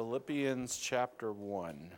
Philippians chapter 1.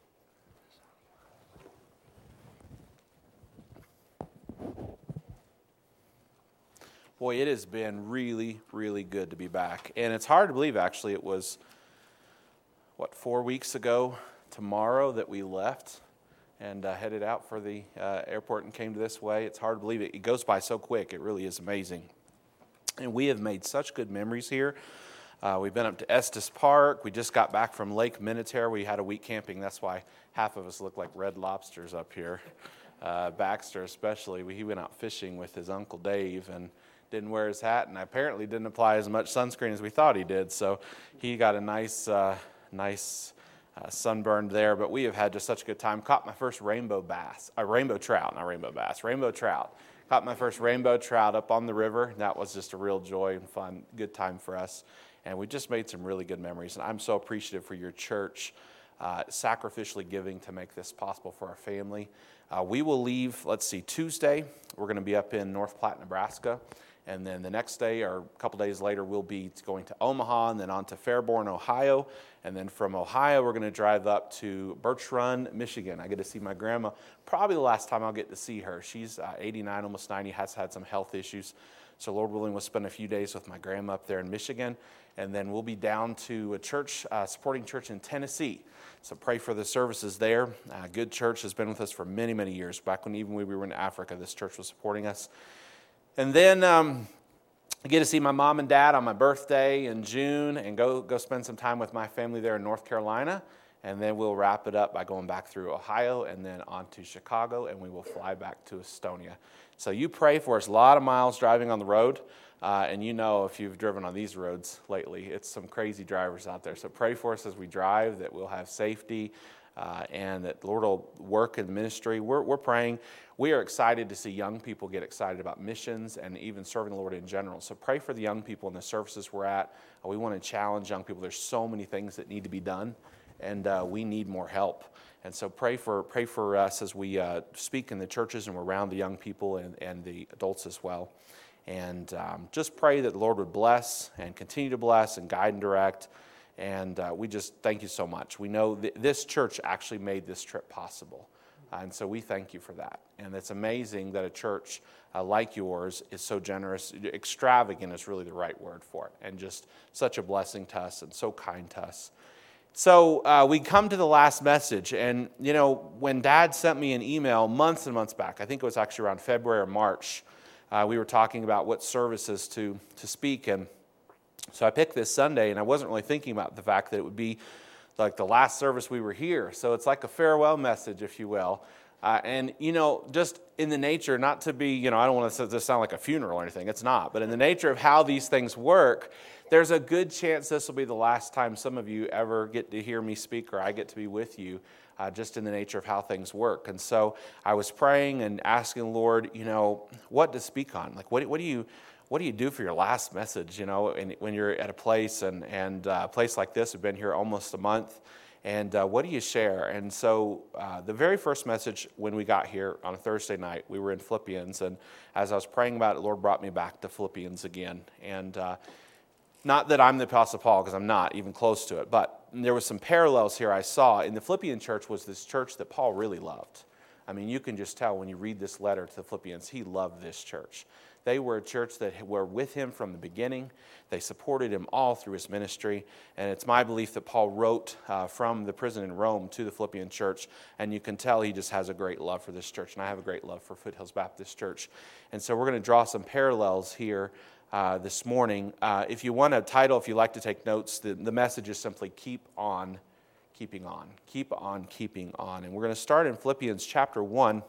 Boy, it has been really, really good to be back. And it's hard to believe, actually, it was, 4 weeks ago tomorrow that we left and headed out for the airport and came to this way. It's hard to believe it. It goes by so quick. It really is amazing. And we have made such good memories here. We've been up to Estes Park. We just got back from Lake Minnetonka. We had a week camping. That's why half of us look like red lobsters up here. Baxter especially. He went out fishing with his Uncle Dave and didn't wear his hat, and apparently didn't apply as much sunscreen as we thought he did. So he got a nice sunburn there. But we have had just such a good time. Caught my first rainbow trout. Caught my first rainbow trout up on the river. That was just a real joy and fun, good time for us. And we just made some really good memories. And I'm so appreciative for your church sacrificially giving to make this possible for our family. We will leave, Tuesday. We're going to be up in North Platte, Nebraska. And then the next day, or a couple days later, we'll be going to Omaha and then on to Fairborn, Ohio. And then from Ohio, we're going to drive up to Birch Run, Michigan. I get to see my grandma. Probably the last time I'll get to see her. She's 89, almost 90, has had some health issues. So Lord willing, we'll spend a few days with my grandma up there in Michigan. And then we'll be down to a church, supporting church in Tennessee. So pray for the services there. Good church has been with us for many, many years. Back when we were in Africa, this church was supporting us. And then I get to see my mom and dad on my birthday in June and go spend some time with my family there in North Carolina. And then we'll wrap it up by going back through Ohio and then on to Chicago, and we will fly back to Estonia. So you pray for us. A lot of miles driving on the road. And you know, if you've driven on these roads lately, it's some crazy drivers out there. So pray for us as we drive, that we'll have safety and that the Lord will work in the ministry. We're praying. We are excited to see young people get excited about missions and even serving the Lord in general. So pray for the young people in the services we're at. We want to challenge young people. There's so many things that need to be done, and we need more help. And so pray for us as we speak in the churches and we're around the young people and the adults as well. And just pray that the Lord would bless and continue to bless and guide and direct. And we just thank you so much. We know this church actually made this trip possible. And so we thank you for that. And it's amazing that a church like yours is so generous. Extravagant is really the right word for it. And just such a blessing to us and so kind to us. So we come to the last message. And, you know, when Dad sent me an email months and months back, I think it was actually around February or March, we were talking about what services to speak. And so I picked this Sunday, and I wasn't really thinking about the fact that it would be like the last service we were here. So it's like a farewell message, if you will. And, you know, just in the nature, not to be, you know, I don't want to sound like a funeral or anything. It's not. But in the nature of how these things work, there's a good chance this will be the last time some of you ever get to hear me speak or I get to be with you, just in the nature of how things work. And so I was praying and asking the Lord, you know, what to speak on. Like, what do you do for your last message, you know, and when you're at a place and a place like this, we've been here almost a month, and what do you share? And so the very first message when we got here on a Thursday night, we were in Philippians, and as I was praying about it, the Lord brought me back to Philippians again. And not that I'm the Apostle Paul, because I'm not even close to it, but there was some parallels here I saw. In the Philippian church was this church that Paul really loved. I mean, you can just tell when you read this letter to the Philippians, he loved this church. They were a church that were with him from the beginning. They supported him all through his ministry. And it's my belief that Paul wrote from the prison in Rome to the Philippian church. And you can tell he just has a great love for this church. And I have a great love for Foothills Baptist Church. And so we're going to draw some parallels here this morning. If you want a title, if you like to take notes, the message is simply Keep On Keeping On. Keep on keeping on. And we're going to start in Philippians chapter 1.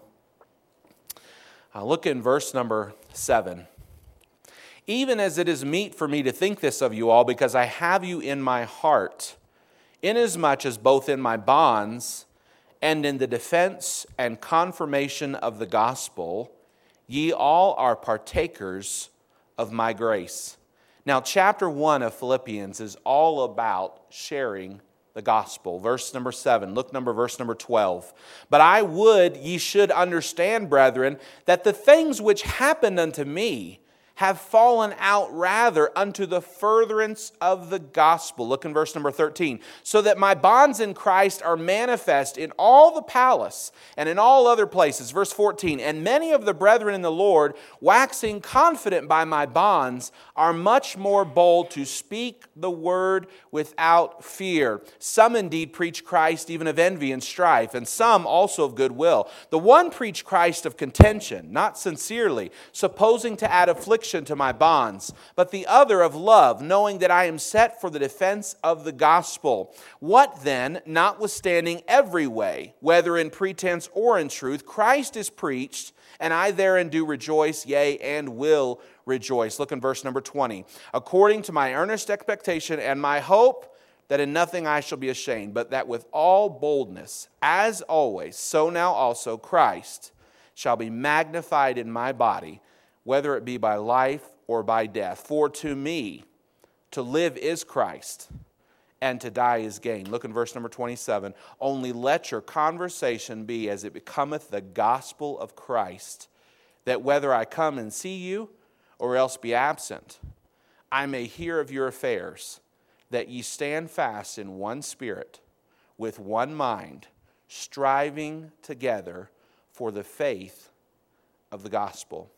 Look in verse number 7. Even as it is meet for me to think this of you all, because I have you in my heart, inasmuch as both in my bonds and in the defense and confirmation of the gospel, ye all are partakers of my grace. Now, chapter 1 of Philippians is all about sharing the gospel. Verse number 7, verse number 12. But I would ye should understand, brethren, that the things which happened unto me have fallen out rather unto the furtherance of the gospel. Look in verse number 13. So that my bonds in Christ are manifest in all the palace and in all other places. Verse 14. And many of the brethren in the Lord, waxing confident by my bonds, are much more bold to speak the word without fear. Some indeed preach Christ even of envy and strife, and some also of goodwill. The one preach Christ of contention, not sincerely, supposing to add affliction to my bonds, but the other of love, knowing that I am set for the defense of the gospel. What then, notwithstanding every way, whether in pretense or in truth, Christ is preached, and I therein do rejoice, yea, and will rejoice. Look in verse number 20. According to my earnest expectation and my hope, that in nothing I shall be ashamed, but that with all boldness, as always, so now also Christ shall be magnified in my body, whether it be by life or by death. For to me, to live is Christ, and to die is gain. Look in verse number 27. Only let your conversation be as it becometh the gospel of Christ, that whether I come and see you, or else be absent, I may hear of your affairs, that ye stand fast in one spirit, with one mind, striving together for the faith of the gospel.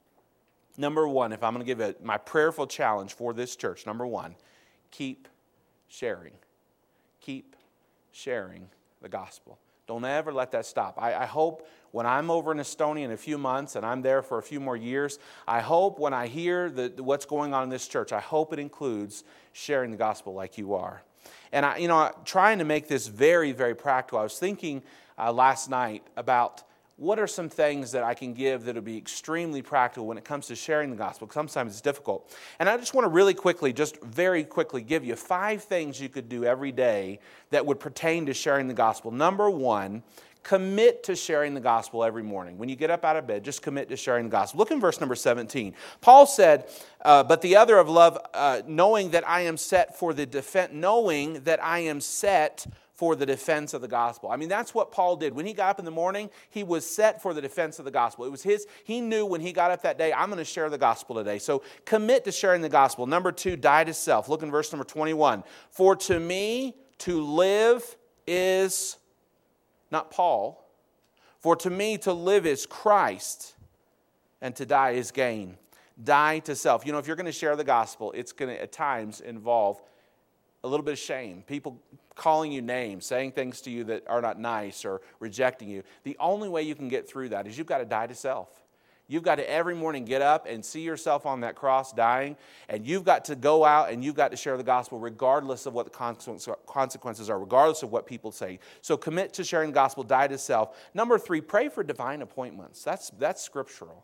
Number one, if I'm going to give my prayerful challenge for this church, number one, keep sharing. Keep sharing the gospel. Don't ever let that stop. I hope when I'm over in Estonia in a few months and I'm there for a few more years, I hope when I hear what's going on in this church, I hope it includes sharing the gospel like you are. And trying to make this very, very practical, I was thinking last night about what are some things that I can give that will be extremely practical when it comes to sharing the gospel? Because sometimes it's difficult. And I just want to really quickly, just very quickly, give you 5 things you could do every day that would pertain to sharing the gospel. Number 1, commit to sharing the gospel every morning. When you get up out of bed, just commit to sharing the gospel. Look in verse number 17. Paul said, but the other of love, knowing that I am set for the defense, for the defense of the gospel. I mean, that's what Paul did. When he got up in the morning, he was set for the defense of the gospel. It was he knew when he got up that day, I'm going to share the gospel today. So commit to sharing the gospel. Number 2, die to self. Look in verse number 21. For to me to live is, not Paul, for to me to live is Christ, and to die is gain. Die to self. If you're going to share the gospel, it's going to at times involve a little bit of shame. People calling you names, saying things to you that are not nice, or rejecting you. The only way you can get through that is you've got to die to self. You've got to every morning get up and see yourself on that cross dying, and you've got to go out and you've got to share the gospel regardless of what the consequences are, regardless of what people say. So commit to sharing the gospel, die to self. Number 3, pray for divine appointments. That's scriptural.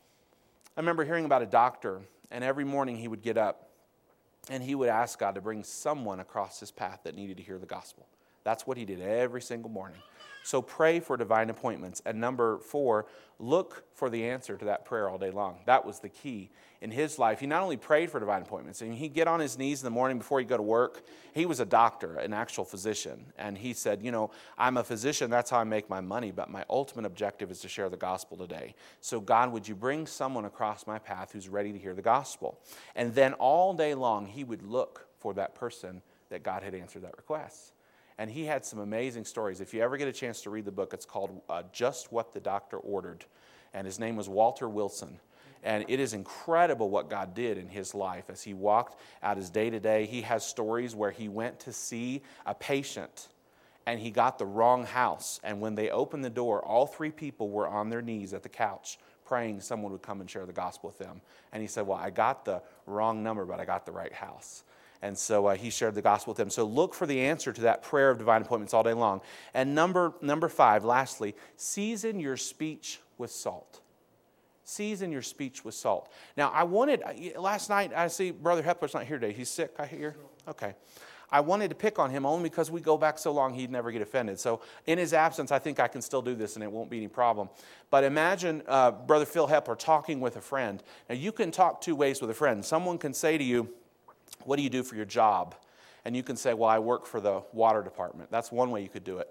I remember hearing about a doctor, and every morning he would get up and he would ask God to bring someone across his path that needed to hear the gospel. That's what he did every single morning. So pray for divine appointments. And number 4, look for the answer to that prayer all day long. That was the key in his life. He not only prayed for divine appointments, and he'd get on his knees in the morning before he'd go to work. He was a doctor, an actual physician. And he said, I'm a physician, that's how I make my money, but my ultimate objective is to share the gospel today. So God, would you bring someone across my path who's ready to hear the gospel? And then all day long, he would look for that person that God had answered that request. And he had some amazing stories. If you ever get a chance to read the book, it's called Just What the Doctor Ordered. And his name was Walter Wilson. And it is incredible what God did in his life as he walked out his day-to-day. He has stories where he went to see a patient and he got the wrong house. And when they opened the door, all 3 people were on their knees at the couch praying someone would come and share the gospel with them. And he said, well, I got the wrong number, but I got the right house. And so he shared the gospel with them. So look for the answer to that prayer of divine appointments all day long. And number 5, lastly, season your speech with salt. Season your speech with salt. Now, last night, I see Brother Hepler's not here today. He's sick, I hear. Okay. I wanted to pick on him only because we go back so long he'd never get offended. So in his absence, I think I can still do this and it won't be any problem. But imagine Brother Phil Hepler talking with a friend. Now, you can talk 2 ways with a friend. Someone can say to you, what do you do for your job? And you can say, well, I work for the water department. That's one way you could do it.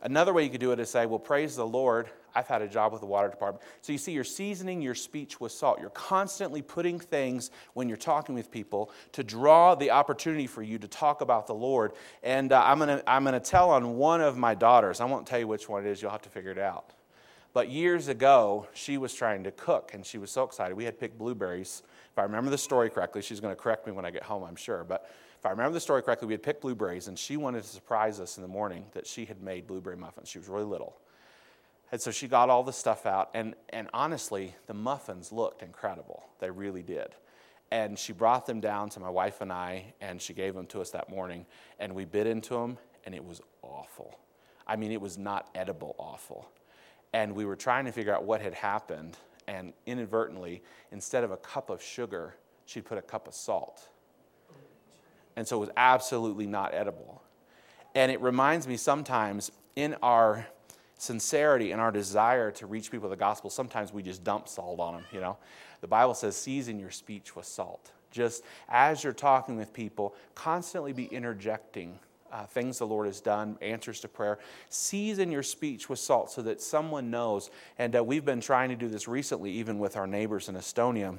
Another way you could do it is say, well, praise the Lord, I've had a job with the water department. So you see, you're seasoning your speech with salt. You're constantly putting things when you're talking with people to draw the opportunity for you to talk about the Lord. And I'm gonna tell on one of my daughters. I won't tell you which one it is. You'll have to figure it out. But years ago, she was trying to cook, and she was so excited. We had picked blueberries. If I remember the story correctly, she's going to correct me when I get home, I'm sure. But if I remember the story correctly, we had picked blueberries, and she wanted to surprise us in the morning that she had made blueberry muffins. She was really little. And so she got all the stuff out, and honestly, the muffins looked incredible. They really did. And she brought them down to my wife and I, and she gave them to us that morning, and we bit into them, and it was awful. I mean, it was not edible awful. And we were trying to figure out what had happened, and inadvertently, instead of a cup of sugar, she'd put a cup of salt. And so it was absolutely not edible. And it reminds me sometimes in our sincerity and our desire to reach people with the gospel, sometimes we just dump salt on them, you know. The Bible says, season your speech with salt. Just as you're talking with people, constantly be interjecting things the Lord has done, answers to prayer. Season your speech with salt so that someone knows. And we've been trying to do this recently, even with our neighbors in Estonia.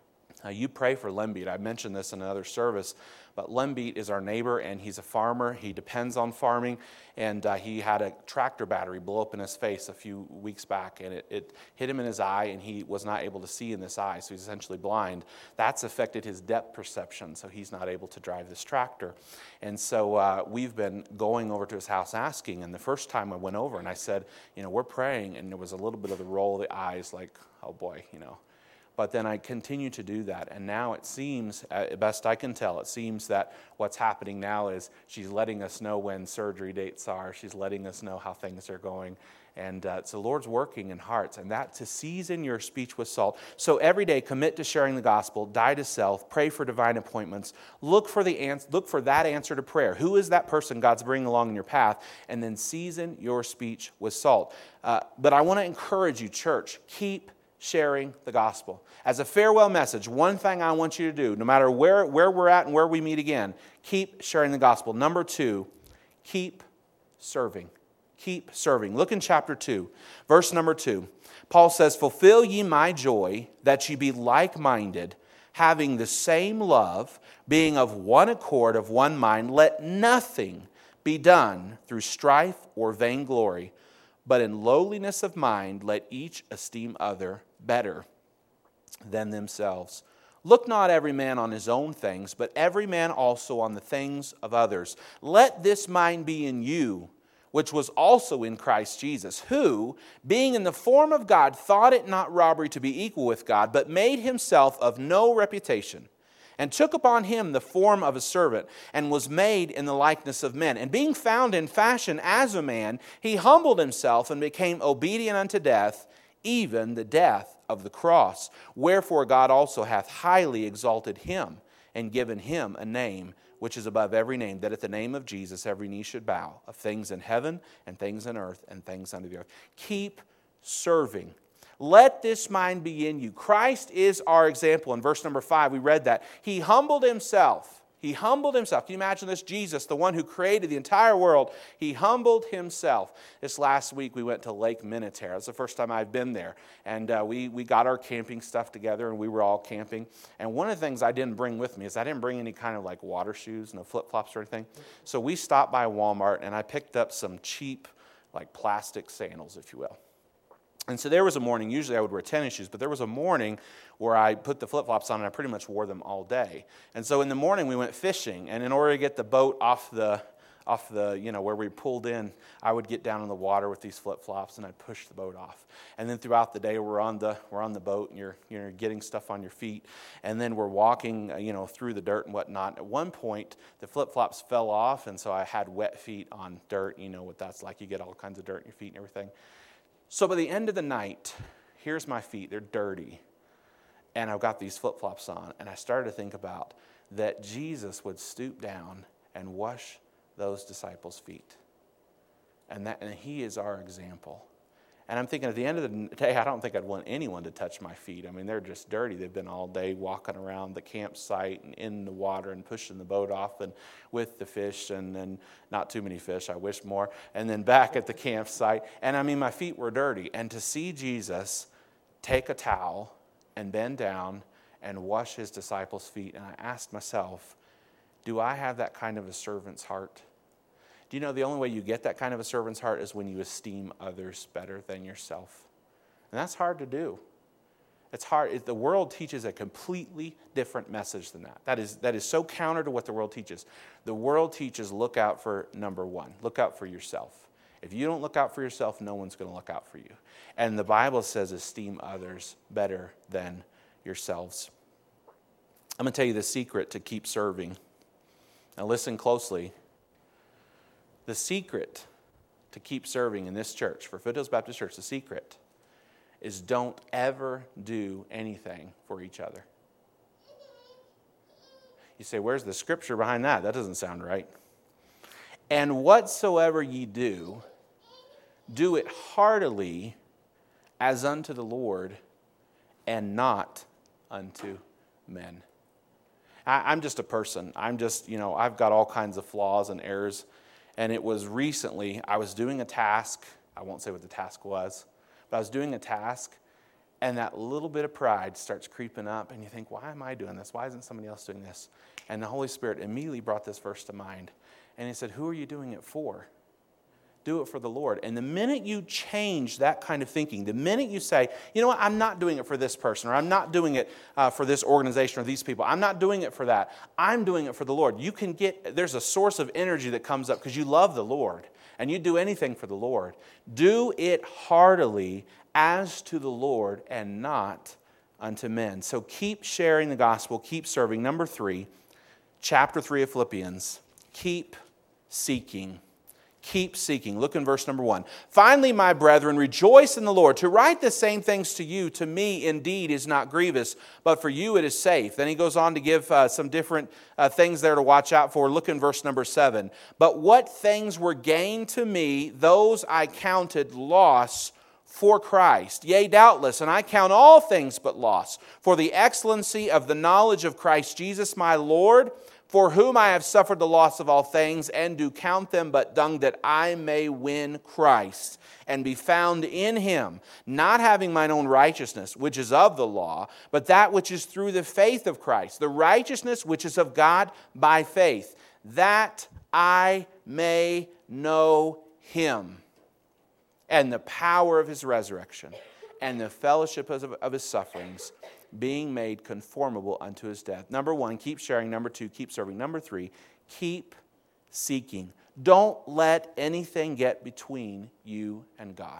You pray for Lembit. I mentioned this in another service, but Lembit is our neighbor, and he's a farmer. He depends on farming, and he had a tractor battery blow up in his face a few weeks back, and it hit him in his eye, and he was not able to see in this eye, so he's essentially blind. That's affected his depth perception, so he's not able to drive this tractor. And so we've been going over to his house asking, and the first time I went over, and I said, you know, we're praying, and there was a little bit of the roll of the eyes, like, oh boy, you know. But then I continue to do that. And now it seems, best I can tell, it seems that what's happening now is she's letting us know when surgery dates are. She's letting us know how things are going. And so the Lord's working in hearts. And that to season your speech with salt. So every day, commit to sharing the gospel, die to self, pray for divine appointments, look for that answer to prayer. Who is that person God's bringing along in your path? And then season your speech with salt. But I want to encourage you, church, keep sharing the gospel. As a farewell message, one thing I want you to do, no matter where we're at and where we meet again, keep sharing the gospel. Number 2, keep serving. Keep serving. Look in chapter 2, verse number 2. Paul says, fulfill ye my joy, that ye be like-minded, having the same love, being of one accord, of one mind. Let nothing be done through strife or vainglory, but in lowliness of mind, let each esteem other better than themselves. Look not every man on his own things, but every man also on the things of others. Let this mind be in you, which was also in Christ Jesus, who, being in the form of God, thought it not robbery to be equal with God, but made himself of no reputation, and took upon him the form of a servant, and was made in the likeness of men. And being found in fashion as a man, he humbled himself and became obedient unto death, even the death of the cross. Wherefore God also hath highly exalted him, and given him a name which is above every name, that at the name of Jesus every knee should bow, of things in heaven, and things in earth, and things under the earth. Keep serving. Let this mind be in you. Christ is our example. In verse number 5, we read that. He humbled himself. He humbled himself. Can you imagine this? Jesus, the one who created the entire world, he humbled himself. This last week we went to Lake Minnetonka. It's the first time I've been there. And we got our camping stuff together, and we were all camping. And one of the things I didn't bring with me is I didn't bring any kind of like water shoes, no flip-flops or anything. So we stopped by Walmart, and I picked up some cheap like plastic sandals, if you will. And so there was a morning, usually I would wear tennis shoes, but there was a morning where I put the flip-flops on and I pretty much wore them all day. And so in the morning we went fishing, and in order to get the boat off the where we pulled in, I would get down in the water with these flip-flops and I'd push the boat off. And then throughout the day we're on the boat, and you're getting stuff on your feet, and then we're walking through the dirt and whatnot. At one point the flip-flops fell off, and so I had wet feet on dirt. You know what that's like. You get all kinds of dirt in your feet and everything. So by the end of the night, here's my feet. They're dirty. And I've got these flip-flops on. And I started to think about that Jesus would stoop down and wash those disciples' feet. And he is our example. And I'm thinking at the end of the day, I don't think I'd want anyone to touch my feet. I mean, they're just dirty. They've been all day walking around the campsite and in the water and pushing the boat off and with the fish, and then not too many fish, I wish more, and then back at the campsite. And I mean, my feet were dirty. And to see Jesus take a towel and bend down and wash his disciples' feet, and I asked myself, do I have that kind of a servant's heart? Do you know the only way you get that kind of a servant's heart is when you esteem others better than yourself? And that's hard to do. It's hard. The world teaches a completely different message than that. That is so counter to what the world teaches. The world teaches look out for number one. Look out for yourself. If you don't look out for yourself, no one's going to look out for you. And the Bible says esteem others better than yourselves. I'm going to tell you the secret to keep serving. Now listen closely. The secret to keep serving in this church, for Foothills Baptist Church, the secret is don't ever do anything for each other. You say, where's the scripture behind that? That doesn't sound right. And whatsoever ye do, do it heartily as unto the Lord and not unto men. I'm just a person. I've got all kinds of flaws and errors. And it was recently, I was doing a task. I won't say what the task was, but I was doing a task, and that little bit of pride starts creeping up, and you think, why am I doing this? Why isn't somebody else doing this? And the Holy Spirit immediately brought this verse to mind. And he said, who are you doing it for? Do it for the Lord. And the minute you change that kind of thinking, the minute you say, you know what, I'm not doing it for this person, or I'm not doing it for this organization or these people, I'm not doing it for that, I'm doing it for the Lord. There's a source of energy that comes up because you love the Lord and you do anything for the Lord. Do it heartily as to the Lord and not unto men. So keep sharing the gospel, keep serving. Number 3, chapter 3 of Philippians, keep seeking. Keep seeking. Look in verse number 1. Finally, my brethren, rejoice in the Lord. To write the same things to you, to me indeed is not grievous, but for you it is safe. Then he goes on to give some different things there to watch out for. Look in verse number 7. But what things were gained to me, those I counted loss for Christ. Yea, doubtless, and I count all things but loss, for the excellency of the knowledge of Christ Jesus my Lord, for whom I have suffered the loss of all things, and do count them but dung, that I may win Christ, and be found in him, not having mine own righteousness, which is of the law, but that which is through the faith of Christ, the righteousness which is of God by faith, that I may know him, and the power of his resurrection, and the fellowship of his sufferings, being made conformable unto his death. Number 1, keep sharing. Number 2, keep serving. Number 3, keep seeking. Don't let anything get between you and God.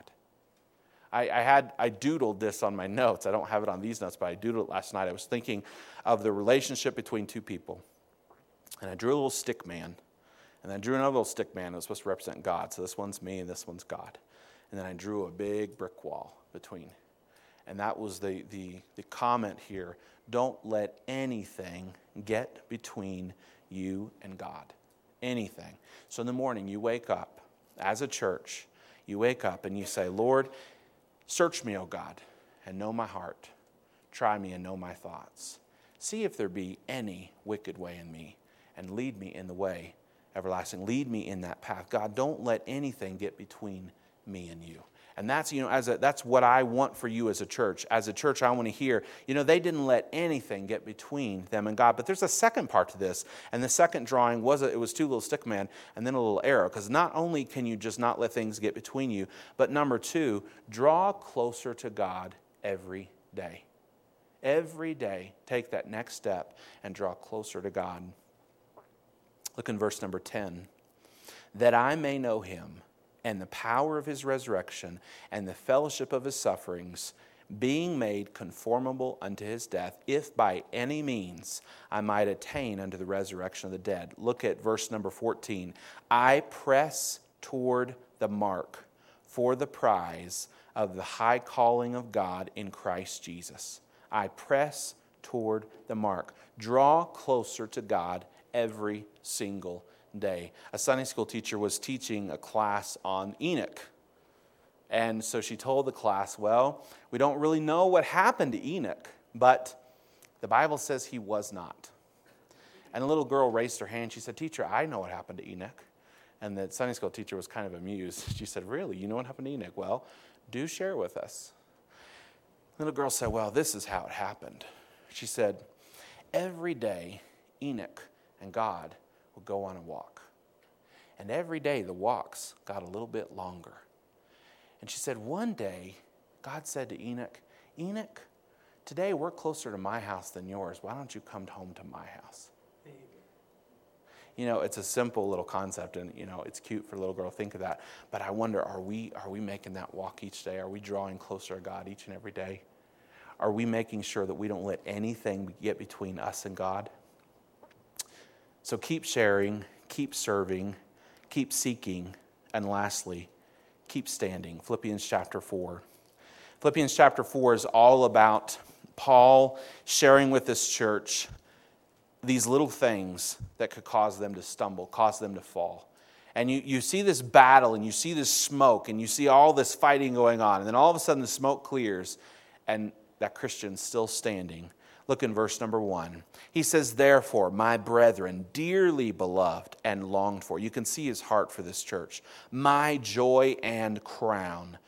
I doodled this on my notes. I don't have it on these notes, but I doodled it last night. I was thinking of the relationship between two people. And I drew a little stick man. And I drew another little stick man that was supposed to represent God. So this one's me and this one's God. And then I drew a big brick wall between. And that was the comment here. Don't let anything get between you and God. Anything. So in the morning you wake up as a church. You wake up and you say, Lord, search me, O God, and know my heart. Try me and know my thoughts. See if there be any wicked way in me, and lead me in the way everlasting. Lead me in that path. God, don't let anything get between me and you. And that's, that's what I want for you as a church. As a church, I want to hear, they didn't let anything get between them and God. But there's a second part to this. And the second drawing was, it was two little stick men and then a little arrow. Because not only can you just not let things get between you, but number 2, draw closer to God every day. Every day, take that next step and draw closer to God. Look in verse number 10. That I may know him, and the power of his resurrection, and the fellowship of his sufferings, being made conformable unto his death, if by any means I might attain unto the resurrection of the dead. Look at verse number 14. I press toward the mark for the prize of the high calling of God in Christ Jesus. I press toward the mark. Draw closer to God every single day. A Sunday school teacher was teaching a class on Enoch. And so she told the class, well, we don't really know what happened to Enoch, but the Bible says he was not. And a little girl raised her hand. She said, teacher, I know what happened to Enoch. And the Sunday school teacher was kind of amused. She said, really, you know what happened to Enoch? Well, do share with us. The little girl said, well, this is how it happened. She said, every day Enoch and God would go on a walk. And every day the walks got a little bit longer. And she said, one day God said to Enoch, Enoch, today we're closer to my house than yours. Why don't you come home to my house? You know, it's a simple little concept, and, you know, it's cute for a little girl to think of that. But I wonder, are we making that walk each day? Are we drawing closer to God each and every day? Are we making sure that we don't let anything get between us and God? So keep sharing, keep serving, keep seeking, and lastly, keep standing. Philippians chapter 4. Philippians chapter 4 is all about Paul sharing with this church these little things that could cause them to stumble, cause them to fall. And you see this battle, and you see this smoke, and you see all this fighting going on, and then all of a sudden the smoke clears, and that Christian's still standing. Look in verse number 1. He says, therefore, my brethren, dearly beloved and longed for. You can see his heart for this church. My joy and crown.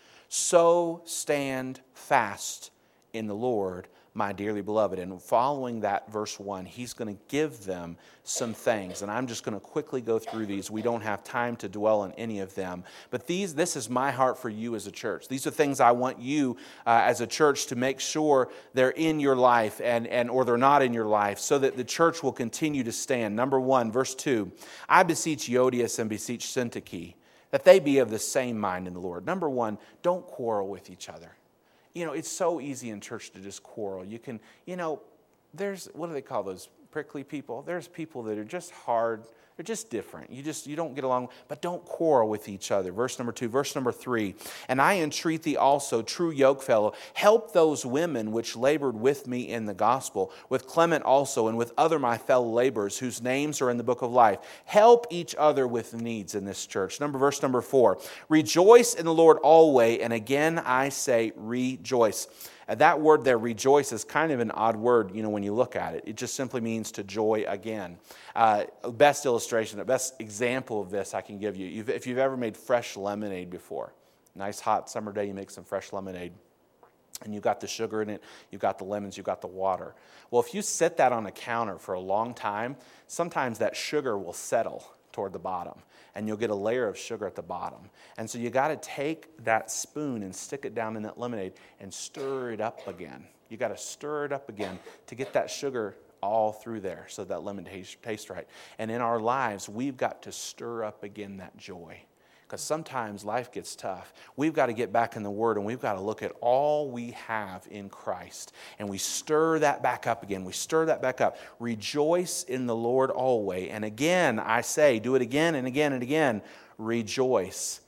So stand fast in the Lord, my dearly beloved. And following that, verse 1, he's going to give them some things. And I'm just going to quickly go through these. We don't have time to dwell on any of them. But this is my heart for you as a church. These are things I want you as a church to make sure they're in your life or they're not in your life, so that the church will continue to stand. Number 1, verse 2, I beseech Euodias and beseech Syntyche, that they be of the same mind in the Lord. Number 1, don't quarrel with each other. You know, it's so easy in church to just quarrel. You can, there's, what do they call those prickly people? There's people that are just hard. They're just different. You don't get along, but don't quarrel with each other. Verse number 2, verse number 3. And I entreat thee also, true yokefellow, help those women which labored with me in the gospel, with Clement also, and with other my fellow laborers, whose names are in the book of life. Help each other with needs in this church. Verse number 4. Rejoice in the Lord always, and again I say rejoice. That word there, rejoice, is kind of an odd word, when you look at it. It just simply means to joy again. Best illustration, the best example of this I can give you, if you've ever made fresh lemonade before. Nice hot summer day, you make some fresh lemonade. And you've got the sugar in it, you've got the lemons, you've got the water. Well, if you set that on a counter for a long time, sometimes that sugar will settle toward the bottom, and you'll get a layer of sugar at the bottom. And so you got to take that spoon and stick it down in that lemonade and stir it up again. You got to stir it up again to get that sugar all through there so that lemon tastes right. And in our lives, we've got to stir up again that joy. Because sometimes life gets tough. We've got to get back in the Word, and we've got to look at all we have in Christ. And we stir that back up again. We stir that back up. Rejoice in the Lord always. And again, I say, do it again and again and again. Rejoice.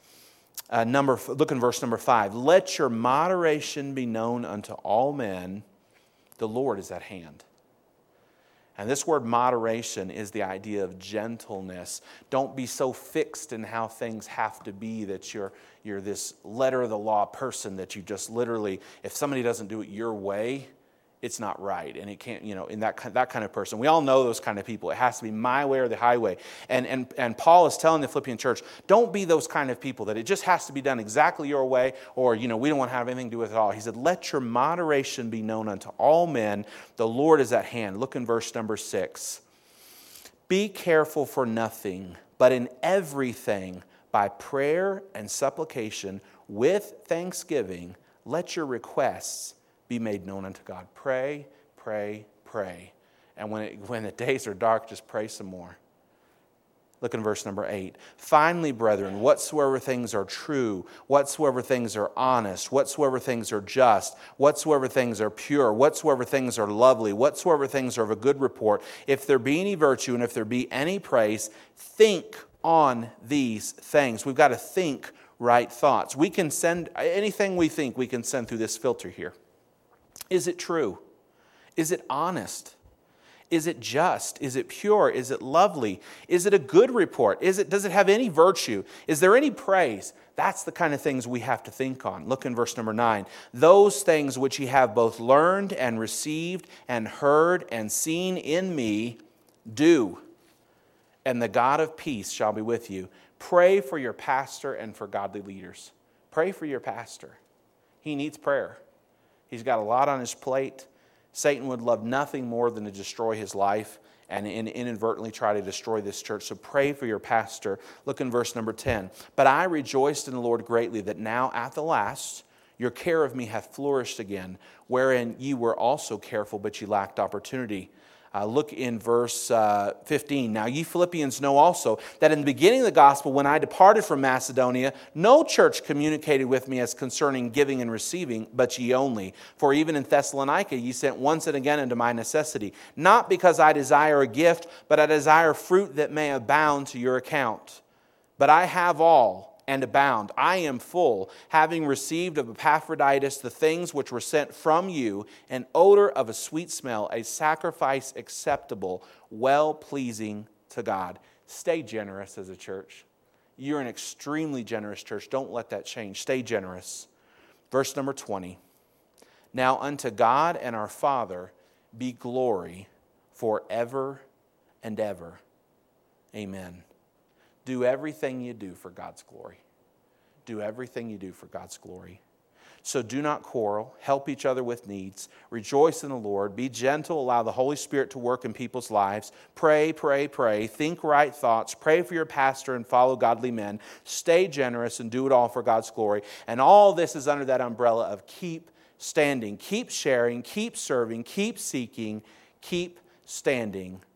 Look in verse number 5. Let your moderation be known unto all men. The Lord is at hand. And this word moderation is the idea of gentleness. Don't be so fixed in how things have to be that you're this letter of the law person that you just literally, if somebody doesn't do it your way, it's not right. And it can't, in that kind of person. We all know those kind of people. It has to be my way or the highway. And Paul is telling the Philippian church, don't be those kind of people that it just has to be done exactly your way, or, we don't want to have anything to do with it all. He said, let your moderation be known unto all men. The Lord is at hand. Look in verse number 6. Be careful for nothing, but in everything, by prayer and supplication, with thanksgiving, let your requests be made known unto God. Pray, pray, pray. And when the days are dark, just pray some more. Look in verse number 8. Finally, brethren, whatsoever things are true, whatsoever things are honest, whatsoever things are just, whatsoever things are pure, whatsoever things are lovely, whatsoever things are of a good report, if there be any virtue and if there be any praise, think on these things. We've got to think right thoughts. We can send anything we think, we can send through this filter here. Is it true? Is it honest? Is it just? Is it pure? Is it lovely? Is it a good report? Does it have any virtue? Is there any praise? That's the kind of things we have to think on. Look in verse number 9. Those things which ye have both learned and received and heard and seen in me, do, and the God of peace shall be with you. Pray for your pastor and for godly leaders. Pray for your pastor. He needs prayer. He's got a lot on his plate. Satan would love nothing more than to destroy his life and inadvertently try to destroy this church. So pray for your pastor. Look in verse number 10. But I rejoiced in the Lord greatly that now at the last your care of me hath flourished again, wherein ye were also careful, but ye lacked opportunity. Look in verse 15. Now ye Philippians know also that in the beginning of the gospel, when I departed from Macedonia, no church communicated with me as concerning giving and receiving, but ye only. For even in Thessalonica ye sent once and again unto my necessity. Not because I desire a gift, but I desire fruit that may abound to your account. But I have all and abound. I am full, having received of Epaphroditus the things which were sent from you, an odor of a sweet smell, a sacrifice acceptable, well-pleasing to God. Stay generous as a church. You're an extremely generous church. Don't let that change. Stay generous. Verse number 20. Now unto God and our Father be glory forever and ever. Amen. Do everything you do for God's glory. Do everything you do for God's glory. So do not quarrel. Help each other with needs. Rejoice in the Lord. Be gentle. Allow the Holy Spirit to work in people's lives. Pray, pray, pray. Think right thoughts. Pray for your pastor and follow godly men. Stay generous and do it all for God's glory. And all this is under that umbrella of keep standing. Keep sharing. Keep serving. Keep seeking. Keep standing